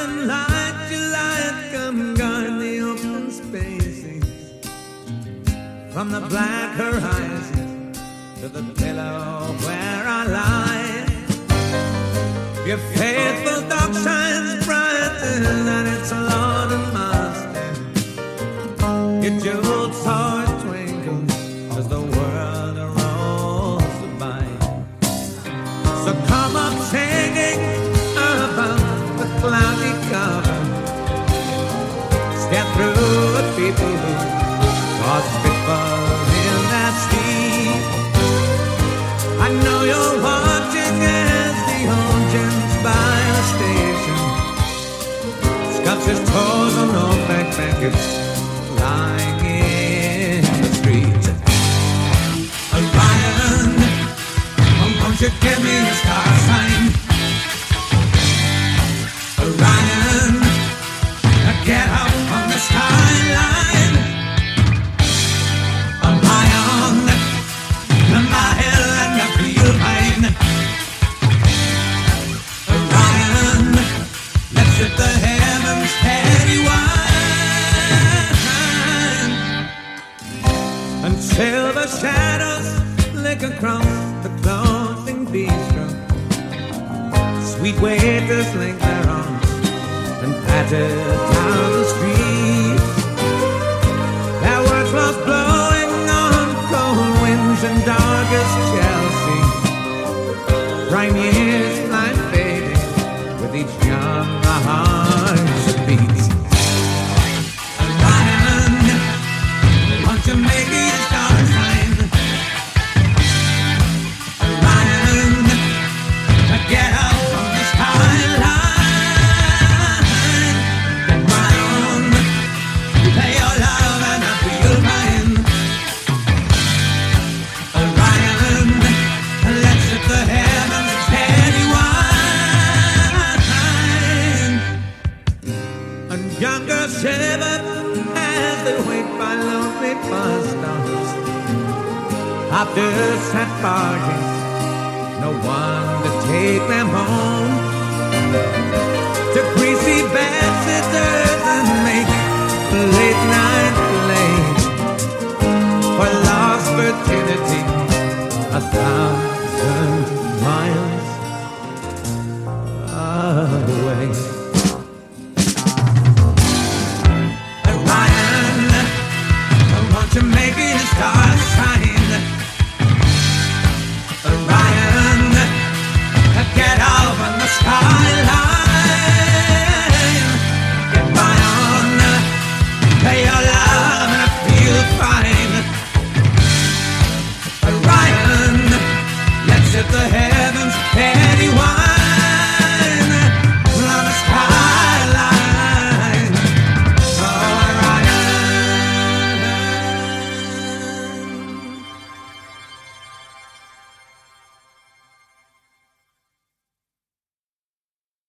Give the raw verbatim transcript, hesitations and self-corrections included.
shine light, your light, come guard the open spaces. From the black horizon to the pillow where I lie. Your faithful dog shines brighter than its Lord and Master. Your jeweled sword twinkles as the world rolls by. So come up singing about the cloudy cover. Step through a people who was fitful in their sleep. I know you're watching as the old gents by the station scuffs his toes on old back blankets lying in the street. Orion, oh, won't you give me a star sign? Orion, get up on the skyline. Orion, my hill and I feel fine. Orion, let's set the heavens steady wide. And silver shadows lick across the closing bistro. Sweet waiters link their arms and patter down the street. Their words lost blowing on cold winds and darkest Chelsea. Prime years fly fading with each young heart that beats. Orion, won't you make me a star sign? Orion, get up on the skyline. Get my own, play your love and I feel mine. Orion, let's set the heavens steady wide. And younger shiver as they wait by lonely bus stops. After set barges, no one to take them home. To greasy bedsitters and make late night plays for lost virginity a thousand miles away.